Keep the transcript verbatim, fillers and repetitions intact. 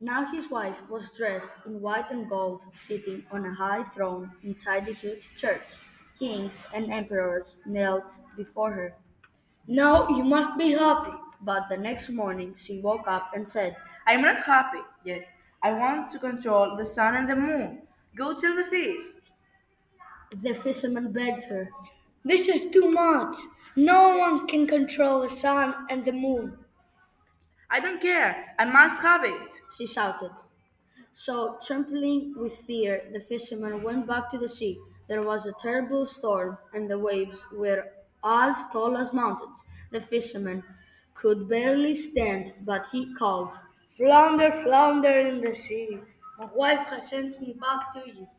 Now his wife was dressed in white and gold, sitting on a high throne inside the huge church. Kings and emperors knelt before her. Now you must be happy. But the next morning she woke up and said, I'm not happy yet. I want to control the sun and the moon. Go tell the fish. the fisherman begged her. This is too much. No one can control the sun and the moon, I don't care. I must have it. she shouted. So, trembling with fear, the fisherman went back to the sea. There was a terrible storm, and the waves were as tall as mountains. The fisherman could barely stand, but he called, Flounder, flounder in the sea. My wife has sent me back to you.